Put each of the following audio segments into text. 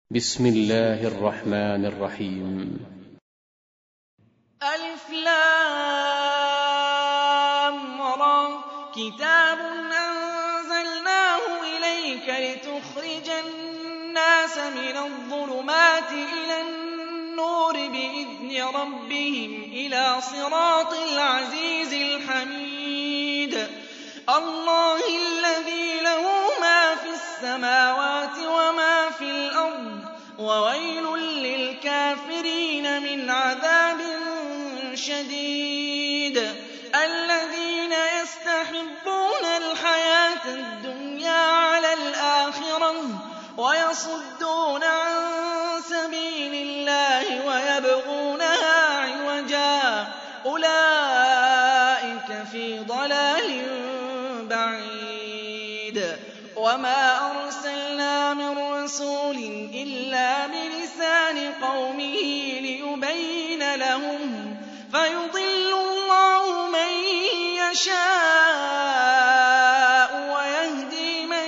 بسم الله الرحمن الرحيم. ألف لام را كتاب أنزلناه إليك لتخرج الناس من الظلمات إلى النور بإذن ربهم إلى صراط العزيز الحميد الله الذي له ما في السماوات وما في الأرض وويل للكافرين من عذاب شديد الذين يستحبون الحياة الدنيا على الآخرة ويصدون عن سبيل الله ويبغونها عوجا أولئك في ضلال بعيد وما أرسلنا من رسول إلا بلسان قومه ليبين لهم فيضل الله من يشاء ويهدي من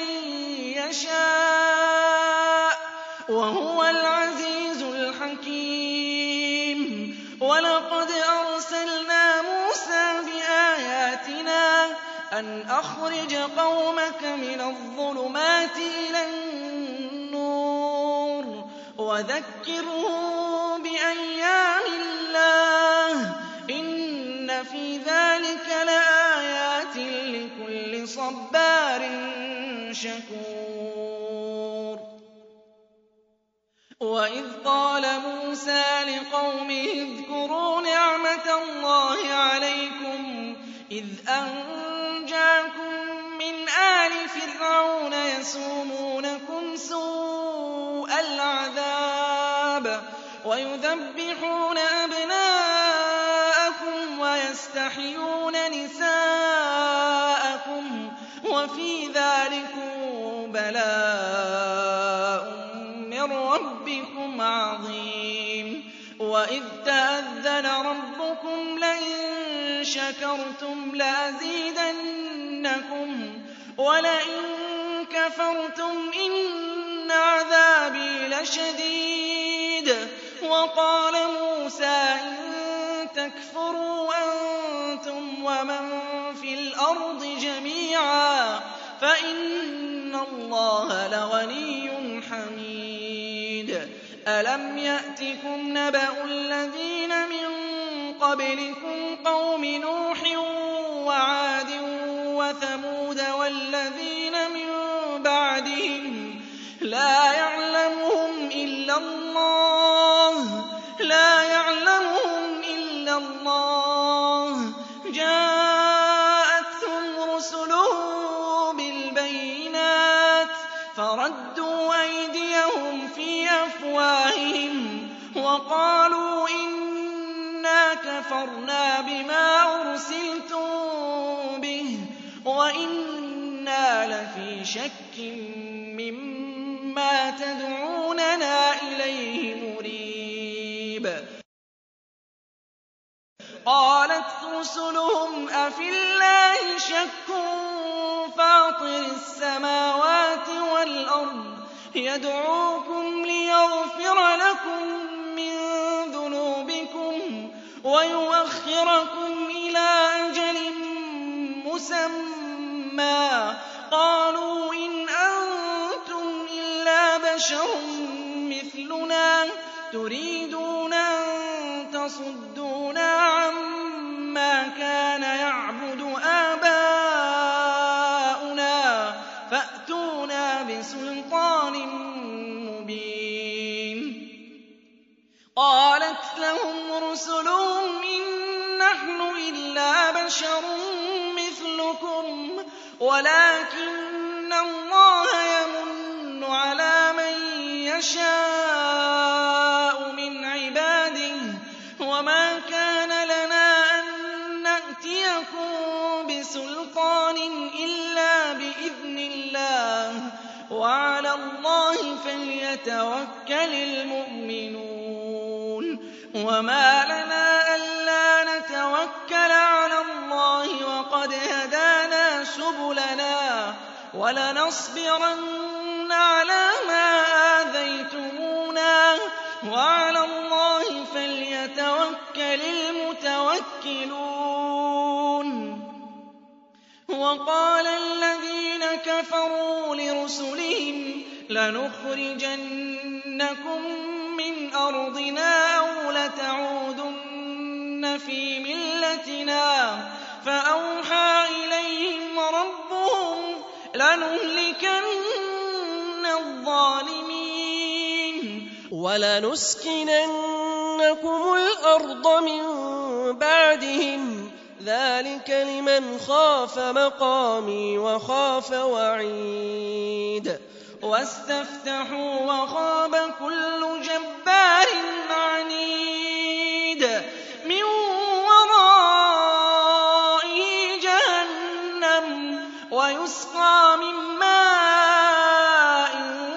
يشاء وهو العزيز الحكيم ولقد أرسلنا موسى بآياتنا أن أخرج قومك من الظلمات إلى النور وذكرهم بأيام الله إن في ذلك لآيات لكل صبار شكور وإذ قال موسى لقومه اذكروا نعمة الله عليكم إذ أنجاكم من آل فرعون يسومونكم سوء العذاب ويذبحون أبناءكم ويستحيون نساءكم وفي ذلكم بلاء من ربكم عظيم وإذ تأذن ربكم لئن شكرتم لأزيدنكم ولئن كفرتم إن عذابي لشديد وقال موسى إن تكفروا أنتم ومن في الأرض جميعا فإن الله لغني حميد ألم يأتكم نبأ الذين من قبلكم قوم نوح وعاد وثمود والذين من بعدهم لا يعلمهم إلا الله جاءتهم رسلهم بالبينات فردوا أيديهم في أفواههم وقالوا إنا كفرنا بما أرسلتم به وإنا لفي شك مما تدعوننا إليه مريب قالت رسلهم أفي الله شك فاطر السماوات والأرض يدعوكم ليغفر لكم من ذنوبكم ويؤخركم إلى أجل مسمى قالوا إن أنتم إلا بشر مثلنا تريدون أن تصدونا عما كان يعبد آباؤنا فأتونا بسلطان مبين قالت لهم رسلهم إن نحن إلا بشر مثلكم ولكن الله يمن على من يشاء من عباده وما كان لنا أن نأتيكم بسلطان إلا بإذن الله وعلى الله فليتوكل المؤمنون وما لنا ألا نتوكل على الله وقد هدانا سبلنا ولنصبرن على ما آذيتمونا فَلْيَتَوَكَّلِ الْمُتَوَكِّلُونَ وَقَالَ الَّذِينَ كَفَرُوا لِرُسُلِهِمْ لَنُخْرِجَنَّكُم مِّنْ أَرْضِنَا أَوْ لَتَعُودُنَّ فِي مِلَّتِنَا فَأَوْحَىٰ إِلَيْهِمْ رَبُّهُمْ لَنُهْلِكَنَّ الظَّالِمِينَ وَلَنُسْكِنَنَّكُمُ الْأَرْضَ مِن بَعْدِهِمْ ۚ ذَٰلِكَ لِمَنْ خَافَ مَقَامِي وَخَافَ وَعِيدِ وَاسْتَفْتَحُوا وَخَابَ كُلُّ جَبَّارٍ عَنِيدٍ مِّن وَرَائِهِ جَهَنَّمُ وَيُسْقَىٰ مِن مَّاءٍ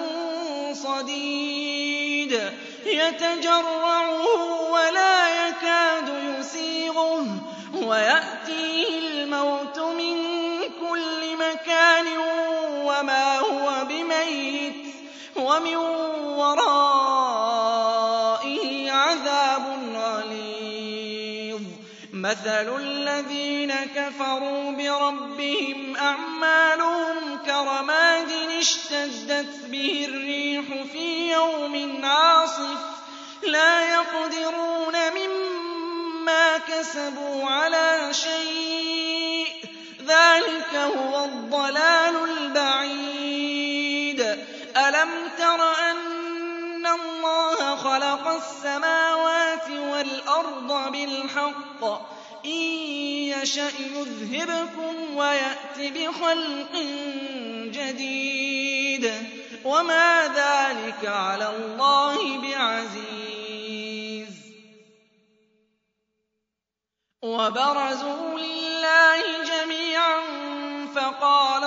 صَدِيدٍ يَتَجَرَّعُهُ وَلَا يَكَادُ يُسِيغُهُ وَيَأْتِيهِ الْمَوْتُ مِن كُلِّ مَكَانٍ وَمَا هُوَ بِمَيِّتٍ وَمِن وَرَائِهِ عَذَابٌ غَلِيظٌ مَّثَلُ الَّذِينَ كَفَرُوا بِرَبِّهِمْ أَعْمَالُهُمْ كَرَمَادٍ اشْتَدَّتْ بِهِ الرِّيحُ فِي يَوْمٍ عَاصِفٍ لَّا يَقْدِرُونَ مِمَّا كَسَبُوا عَلَىٰ شَيْءٍ ۚ ذَٰلِكَ هُوَ الضَّلَالُ الْبَعِيدُ أَلَمْ تَرَ أَنَّ اللَّهَ خَلَقَ السَّمَاوَاتِ وَالْأَرْضَ بِالْحَقِّ ۚ إِن يَشَأْ يُذْهِبْكُمْ وَيَأْتِ بِخَلْقٍ جَدِيدٍ وَمَا ذَٰلِكَ عَلَى اللَّهِ بِعَزِيزٍ وَبَرَزُوا لِلَّهِ جَمِيعًا فَقَالَ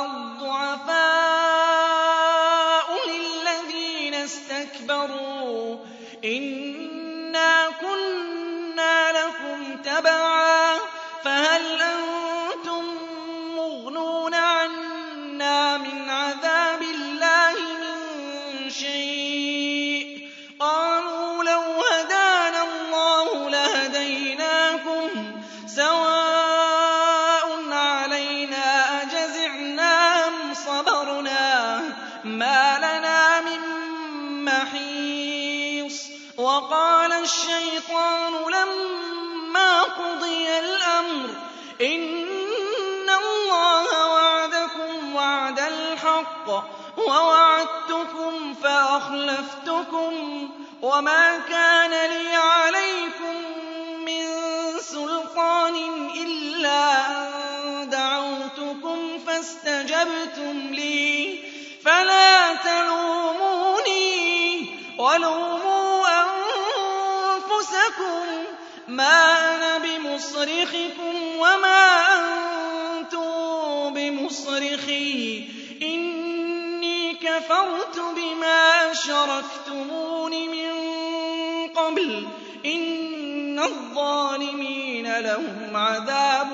الضُّعَفَاءُ لِلَّذِينَ اسْتَكْبَرُوا إِنَّا كُنَّا لَكُمْ تَبَعًا فَهَلْ أَنتُم مُّغْنُونَ عَنَّا مِنْ عَذَابِ اللَّهِ مِن شَيْءٍ ۚ قَالُوا لَوْ هَدَانَا اللَّهُ لَهَدَيْنَاكُمْ سَوَاءٌ عَلَيْنَا أَجَزِعْنَا أَمْ صَبَرْنَا مَا لَنَا مِن مَّحِيصٍ وَقَالَ الشَّيْطَانُ لَمَّا قُضِيَ الْأَمْرُ إِنَّ اللَّهَ وَعَدَكُمْ وَعْدَ الْحَقِّ وَوَعَدتُّكُمْ فَأَخْلَفْتُكُمْ وَمَا كَانَ لِيَ عَلَيْكُم مِّن سُلْطَانٍ إِلَّا أَن دَعَوْتُكُمْ فَاسْتَجَبْتُمْ لِي فَلَا تَلُومُونِي وَلُومُوا أَنفُسَكُم مَّا أَنَا بِمُصْرِخِكُمْ وَمَا أَنتُم بِمُصْرِخِي ۖ إِنِّي كَفَرْتُ بِمَا أَشْرَكْتُمُونِ مِن قَبْلُ ۗ إِنَّ الظَّالِمِينَ لَهُمْ عَذَابٌ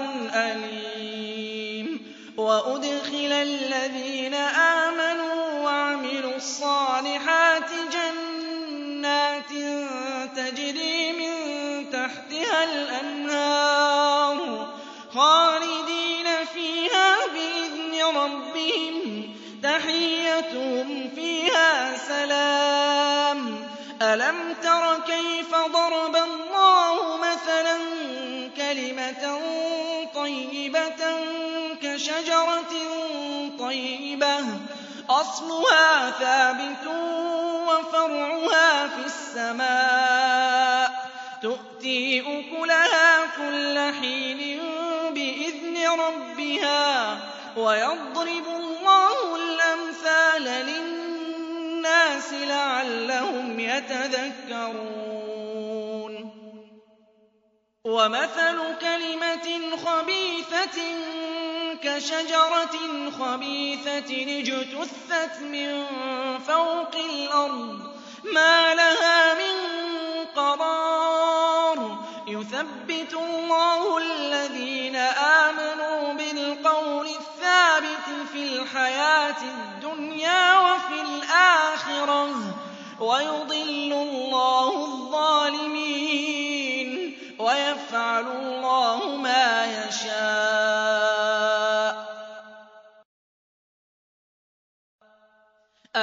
أَلِيمٌ وَأُدْخِلَ الَّذِينَ آمَنُوا وَعَمِلُوا الصَّالِحَاتِ جَنَّاتٍ تَجْرِي مِن تَحْتِهَا الْأَنْهَارُ خَالِدِينَ فِيهَا بِإِذْنِ رَبِّهِمْ تَحِيَّتُهُمْ فِيهَا سَلَامٌ أَلَمْ تَرَ كَيْفَ ضَرَبَ اللَّهُ مَثَلًا كَلِمَةً طَيِّبَةً كَشَجَرَةٍ طَيِّبَةٍ أَصْلُهَا ثَابِتٌ وَفَرْعُهَا فِي السَّمَاءِ تُؤْتِي أُكُلَهَا كُلَّ حِينٍ بِإِذْنِ رَبِّهَا وَيَضْرِبُ اللَّهُ الْأَمْثَالَ لِلنَّاسِ لَعَلَّهُمْ يَتَذَكَّرُونَ وَمَثَلُ كَلِمَةٍ خَبِيثَةٍ كَشَجَرَةٍ خَبِيثَةٍ اجْتُثَّتْ مِن فَوْقِ الْأَرْضِ مَا لَهَا مِن قَرَارٍ يُثَبِّتُ اللَّهُ الَّذِينَ آمَنُوا بِالْقَوْلِ الثَّابِتِ فِي الْحَيَاةِ الدُّنْيَا وَفِي الْآخِرَةِ ۖ وَيُضِلُّ اللَّهُ الظَّالِمِينَ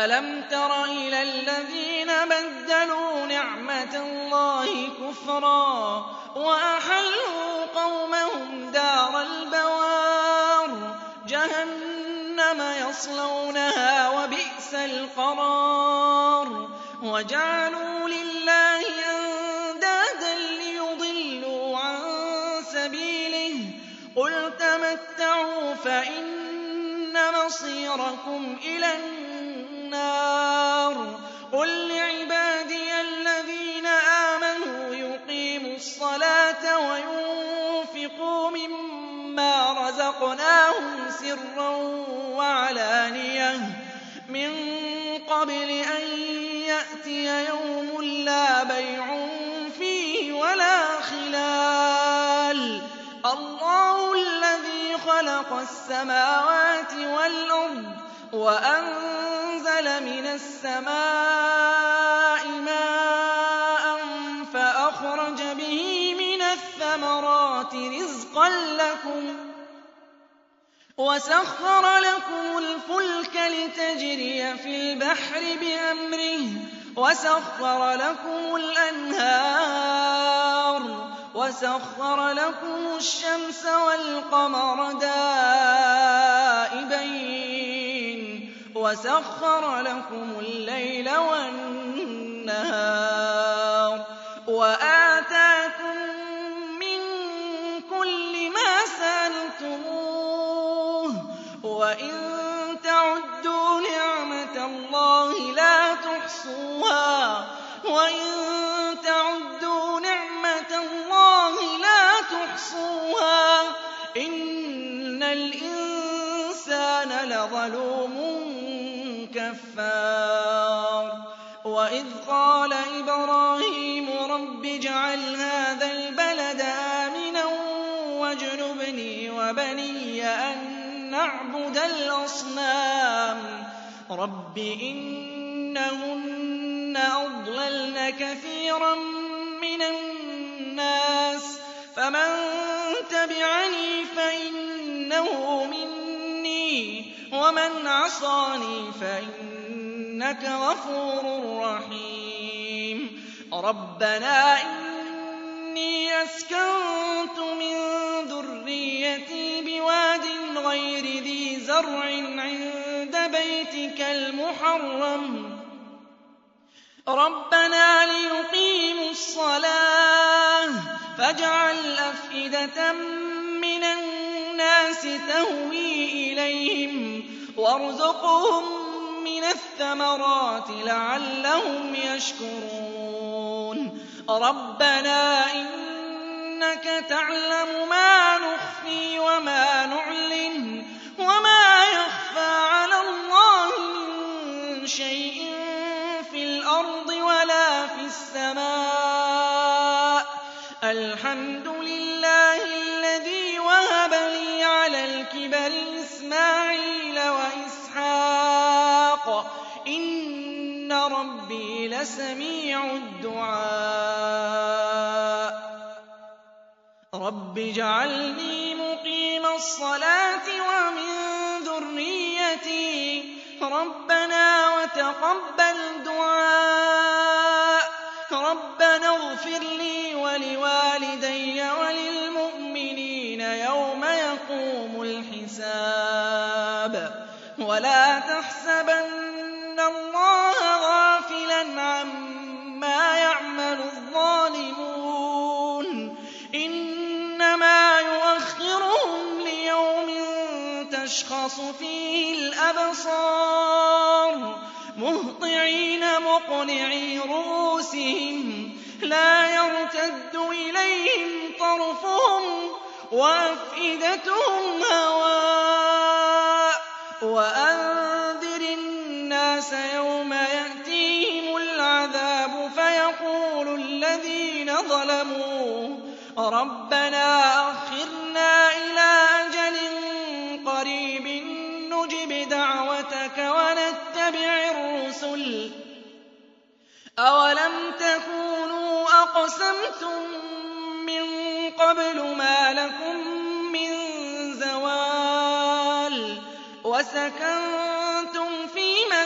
أَلَمْ تَرَ إِلَى الَّذِينَ بَدَّلُوا نِعْمَةَ اللَّهِ كُفْرًا وَأَحَلُّوا قَوْمَهُمْ دَارَ الْبَوَارِ جَهَنَّمَ يَصْلَوْنَهَا وَبِئْسَ الْقَرَارُ وَجَعَلُوا لِلَّهِ أَندَادًا لِّيُضِلُّوا عَن سَبِيلِهِ قُلْ تَمَتَّعُوا فَإِنَّ مَصِيرَكُمْ إِلَى النَّارِ قُل لِّعِبَادِيَ الَّذِينَ آمَنُوا يُقِيمُوا الصَّلَاةَ وَيُنفِقُوا مِمَّا رَزَقْنَاهُمْ سِرًّا وَعَلَانِيَةً مِّن قَبْلِ أَن يَأْتِيَ يَوْمٌ لَّا بَيْعٌ فِيهِ وَلَا خِلَالٌ اللَّهُ الَّذِي خَلَقَ السَّمَاوَاتِ وَالْأَرْضَ وَأَنزَلَ مِنَ السَّمَاءِ مَاءً فَأَخْرَجَ بِهِ مِنَ الثَّمَرَاتِ رِزْقًا لَّكُمْ وَسَخَّرَ لَكُمُ الْفُلْكَ لِتَجْرِيَ فِي الْبَحْرِ بِأَمْرِهِ وَسَخَّرَ لَكُمُ الْأَنْهَارَ وَسَخَّرَ لَكُمُ الشَّمْسَ وَالْقَمَرَ دَائِبَيْنِ وَسَخَّرَ لَكُمُ اللَّيْلَ وَالنَّهَارَ وَآتَاكُم مِّن كُلِّ مَا سَأَلْتُمُوهُ وَإِن تَعُدُّوا نِعْمَةَ اللَّهِ لَا تُحْصُوهَا وَإِن تَعُدُّوا نِعْمَةَ اللَّهِ لَا تُحْصُوهَا إِنَّ الْإِنسَانَ لَظَلُومٌ كَفَّارٌ وَإِذْ قَالَ إِبْرَاهِيمُ رَبِّ اجْعَلْ هَٰذَا الْبَلَدَ آمِنًا وَاجْنُبْنِي وَبَنِيَّ أَن نَّعْبُدَ الْأَصْنَامَ رَبِّ إِنَّهُنَّ أَضْلَلْنَ كَثِيرًا مِّنَ النَّاسِ فَمَن تَبِعَنِي فَإِنَّهُ مِنِّي وَمَنْ عَصَانِي فَإِنَّكَ غَفُورٌ رَّحِيمٌ رَبَّنَا إِنِّي أَسْكَنتُ مِن ذُرِّيَّتِي بِوَادٍ غَيْرِ ذِي زَرْعٍ عِندَ بَيْتِكَ الْمُحَرَّمِ رَبَّنَا لِيُقِيمُوا الصَّلَاةَ فَاجْعَلْ أَفْئِدَةً مِّنَ النَّاسِ تَهْوِي إِلَيْهِمْ وَارْزُقْهُم مِّنَ الثَّمَرَاتِ لَعَلَّهُمْ يَشْكُرُونَ رَبَّنَا إِنَّكَ تَعْلَمُ مَا نُخْفِي وَمَا نُعْلِنُ وَمَا يَخْفَىٰ عَلَى اللَّهِ مِن شَيْءٍ فِي الْأَرْضِ وَلَا فِي السَّمَاءِ الْحَمْدُ لِلَّهِ الَّذِي وَهَبَ لِي عَلَى الْكِبَرِ إِسْمَاعِيلَ وَإِسْحَاقَ إِنَّ رَبِّي لَسَمِيعُ الدُّعَاءِ رَبِّ اجْعَلْنِي مُقِيمَ الصَّلَاةِ وَمِن ذُرِّيَّتِي رَبَّنَا وَتَقَبَّلْ دُعَاءِ رَبَّنَا اغْفِرْ لِي وَلِوَالِدَيَّ وَلِلْمُؤْمِنِينَ يَوْمَ يَقُومُ الْحِسَابُ وَلَا تَحْسَبَنَّ اللَّهَ غَافِلًا عَمَّا يَعْمَلُ الظَّالِمُونَ إِنَّمَا يُؤَخِّرُهُمْ لِيَوْمٍ تَشْخَصُ فِيهِ الْأَبْصَارُ مُهْطِعِينَ مُقْنِعِي رُءُوسِهِمْ لَا يَرْتَدُّ إِلَيْهِمْ طَرْفُهُمْ وَأَفْئِدَتُهُمْ هَوَاءٌ وَأَنذِرِ النَّاسَ يَوْمَ يَأْتِيهِمُ الْعَذَابُ فَيَقُولُ الَّذِينَ ظَلَمُوا رَبَّنَا أَخِّرْنَا إِلَىٰ أَجَلٍ قَرِيبٍ نُّجِبْ دَعْوَتَكَ وَنَتَّبِعِ الرُّسُلَ أَوَلَمْ تَكُونُوا أَقْسَمْتُم مِّن قَبْلُ مَا لَكُم مِّن زَوَالٍ وَسَكَنتُمْ فِي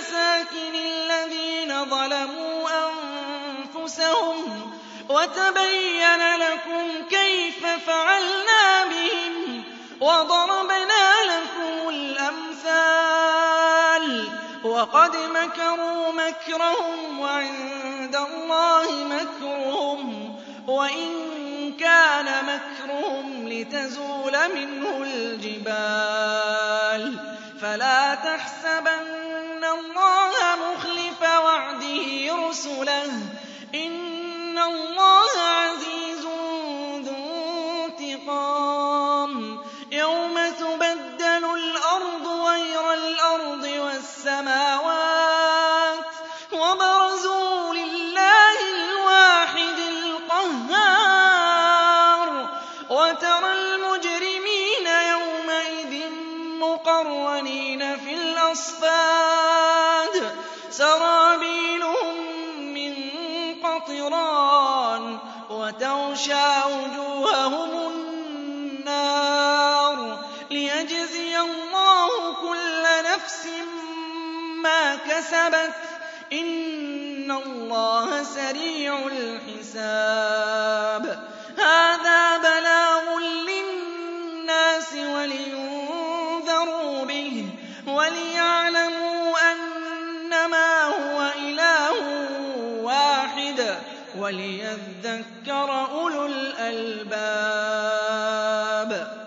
لِمَسَاكِنِ الَّذِينَ ظَلَمُوا أَنفُسَهُمْ وَتَبَيَّنَ لَكُمْ كَيْفَ فَعَلْنَا بِهِمْ وَضَرَبْنَا لَكُمُ الْأَمْثَالَ وَقَدْ مَكَرُوا مَكْرَهُمْ وَعِندَ اللَّهِ مَكْرُهُمْ وَإِن كَانَ مَكْرُهُمْ لِتَزُولَ مِنْهُ الْجِبَالُ فَلَا تَحْسَبَنَّ اللَّهَ مُخْلِفَ وَعْدِهِ رُسُلَهُ ۗ إِنَّ اللَّهَ عَزِيزٌ ذُو انتِقَامٍ يَوْمَ تُبَدَّلُ الْأَرْضُ غَيْرَ الْأَرْضِ وَالسَّمَاوَاتُ وَبَرَزُوا لِلَّهِ الْوَاحِدِ الْقَهَّارِ وَتَرَى الْمُجْرِمِينَ يَوْمَئِذٍ مُّقَرَّنِينَ فِي الْأَصْفَادِ سَرَابِيلُهُم مِّن قَطِرَانٍ وَتَغْشَىٰ وُجُوهَهُمُ النَّارُ لِيَجْزِيَ اللَّهُ كُلَّ نَفْسٍ مَّا كَسَبَتْ ۚ إِنَّ اللَّهَ سَرِيعُ الْحِسَابِ هَٰذَا بَلَاغٌ لِّلنَّاسِ وَلِيُنذَرُوا بِهِ وَلِيَعْلَمُوا أَنَّمَا هُوَ إِلَٰهٌ وَاحِدٌ وَلِيَذَّكَّرَ أُولُو الْأَلْبَابِ